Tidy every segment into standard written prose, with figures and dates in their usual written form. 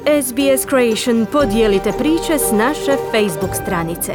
SBS Creation podijelite priče s naše Facebook stranice.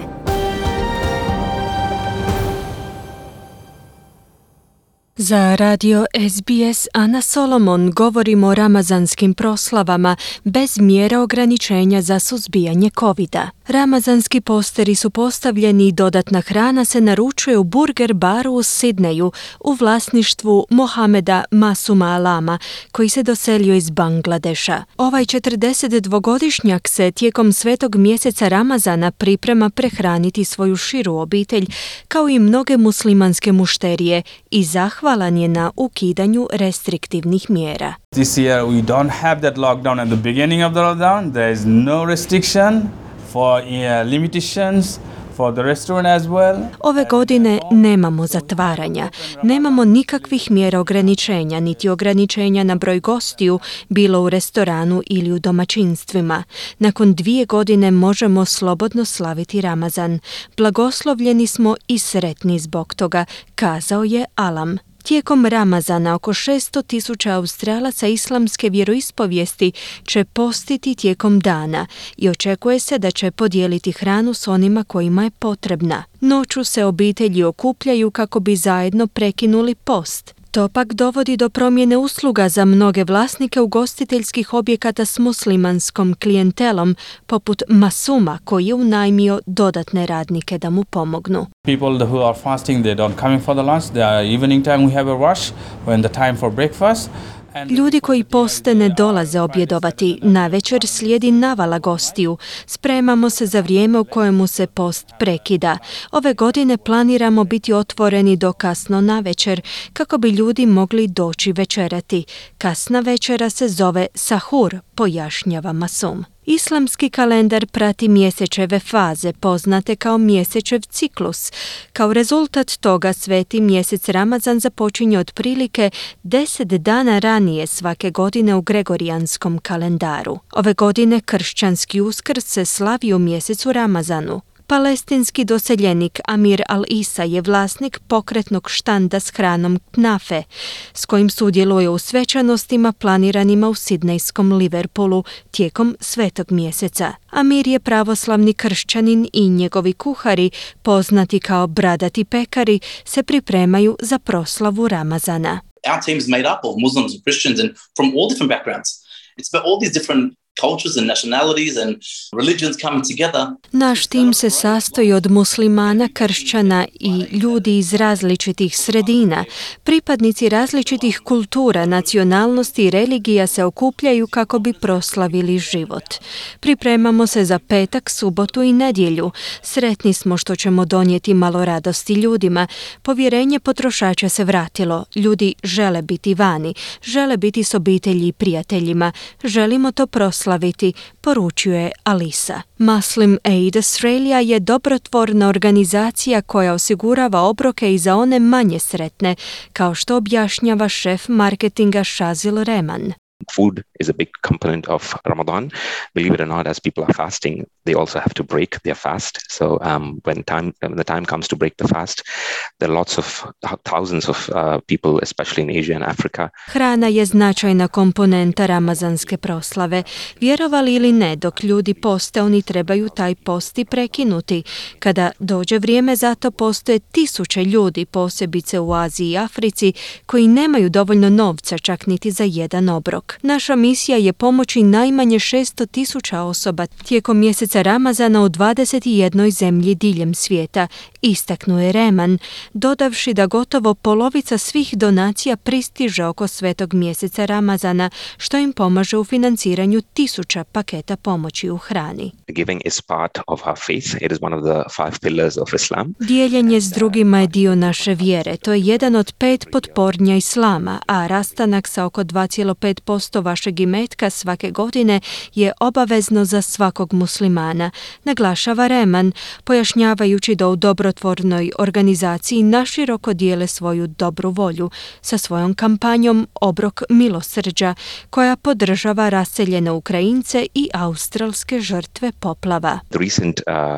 Za radio SBS Ana Solomon govorimo o ramazanskim proslavama bez mjera ograničenja za suzbijanje covida. Ramazanski posteri su postavljeni i dodatna hrana se naručuje u Burger baru u Sidneju u vlasništvu Mohameda Masuma Alama, koji se doselio iz Bangladeša. Ovaj 42-godišnjak se tijekom svetog mjeseca Ramazana priprema prehraniti svoju širu obitelj, kao i mnoge muslimanske mušterije, i zahvalan je na ukidanju restriktivnih mjera. This year we don't have that lockdown at the beginning of the lockdown. There is no restriction for limitations for the restaurant as well. Ove godine nemamo zatvaranja, nemamo nikakvih mjera ograničenja, niti ograničenja na broj gostiju, bilo u restoranu ili u domaćinstvima. Nakon 2 godine možemo slobodno slaviti Ramazan. Blagoslovljeni smo i sretni zbog toga, kazao je Alam. Tijekom Ramazana oko 600.000 Australaca islamske vjeroispovijesti će postiti tijekom dana i očekuje se da će podijeliti hranu s onima kojima je potrebna. Noću se obitelji okupljaju kako bi zajedno prekinuli post. To pak dovodi do promjene usluga za mnoge vlasnike ugostiteljskih objekata s muslimanskom klijentelom, poput Masuma, koji je unajmio dodatne radnike da mu pomognu. People who are fasting, they don't coming for the lunch. The evening time we have a rush when the time for breakfast. Ljudi koji poste ne dolaze objedovati, navečer slijedi navala gostiju. Spremamo se za vrijeme u kojemu se post prekida. Ove godine planiramo biti otvoreni do kasno navečer, kako bi ljudi mogli doći večerati. Kasna večera se zove sahur, pojašnjava Masum. Islamski kalendar prati mjesečeve faze, poznate kao mjesečev ciklus. Kao rezultat toga sveti mjesec Ramazan započinje otprilike 10 dana ranije svake godine u gregorijanskom kalendaru. Ove godine kršćanski Uskrs se slavi u mjesecu Ramazanu. Palestinski doseljenik Amir Al-Isa je vlasnik pokretnog štanda s hranom Knafe, s kojim sudjeluje u svečanostima planiranima u sidnejskom Liverpoolu tijekom svetog mjeseca. Amir je pravoslavni kršćanin i njegovi kuhari, poznati kao bradati pekari, se pripremaju za proslavu Ramazana. Our team is made up of Muslims and Christians and from all different backgrounds. It's about all these different cultures and nationalities and religions coming together. Naš tim se sastoji od muslimana, kršćana i ljudi iz različitih sredina. Pripadnici različitih kultura, nacionalnosti i religija se okupljaju kako bi proslavili život. Pripremamo se za petak, subotu i nedjelju. Sretni smo što ćemo donijeti malo radosti ljudima. Povjerenje potrošača se vratilo. Ljudi žele biti vani, žele biti s obitelji i prijateljima. Želimo to proslaviti, poručuje Alisa. Muslim Aid Australia je dobrotvorna organizacija koja osigurava obroke i za one manje sretne, kao što objašnjava šef marketinga Shazil Rehman. Food is a big component of Ramadan. Believe it or not, as people are fasting, they also have to break their fast. So when the time comes to break the fast, there are lots of thousands of people, especially in Asia and Africa. Hrana je značajna komponenta ramazanske proslave. Vjerovali ili ne, dok ljudi poste, oni trebaju taj post i prekinuti. Kada dođe vrijeme za to, postoje 1000 ljudi, posebice u Aziji i Africi, koji nemaju dovoljno novca čak niti za jedan obrok. Naša misija je pomoći najmanje 600.000 osoba tijekom mjeseca Ramazana u 21 zemlji diljem svijeta, istaknuo je Rehman, dodavši da gotovo polovica svih donacija pristiže oko svetog mjeseca Ramazana, što im pomaže u financiranju 1000 paketa pomoći u hrani. Giving is part of our faith. It is one of the 5 pillars of Islam. Dijeljenje s drugima je dio naše vjere. To je jedan od 5 potpornja Islama, a rastanak sa oko 2,5% vašeg imetka svake godine je obavezno za svakog muslimana, naglašava Rehman, pojašnjavajući da u dobrotvornoj organizaciji naširoko dijele svoju dobru volju sa svojom kampanjom Obrok milosrđa, koja podržava raseljene Ukrajince i australske žrtve poplava. The recent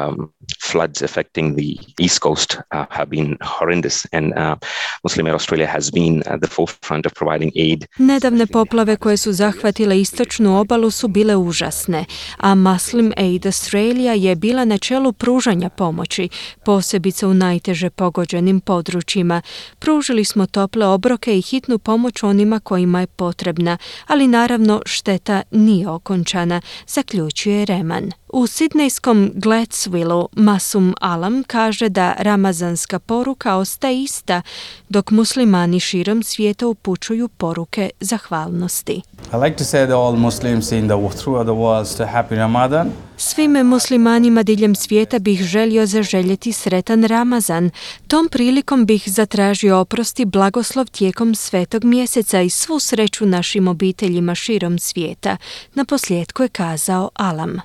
floods affecting the East Coast have been horrendous, and Muslim Aid Australia has been at the forefront of providing aid. Nedavne poplave koje su zahvatile istočnu obalu su bile užasne, a Muslim Aid Australia je bila na čelu pružanja pomoći, posebice u najteže pogođenim područjima. Pružili smo tople obroke i hitnu pomoć onima kojima je potrebna, ali naravno šteta nije okončana, zaključuje Reman. U sidnejskom Gladswillu Masum Alam kaže da ramazanska poruka ostaje ista, dok muslimani širom svijeta upućuju poruke zahvalnosti. I like to say to all Muslims throughout the world to happy Ramadan. Svim muslimanima diljem svijeta bih želio zaželjeti sretan Ramazan. Tom prilikom bih zatražio oprost i blagoslov tijekom svetog mjeseca i svu sreću našim obiteljima širom svijeta. Naposljetku je kazao Alam.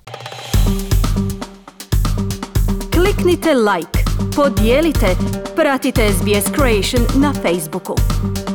Kliknite like, podijelite, pratite SBS Creation na Facebooku.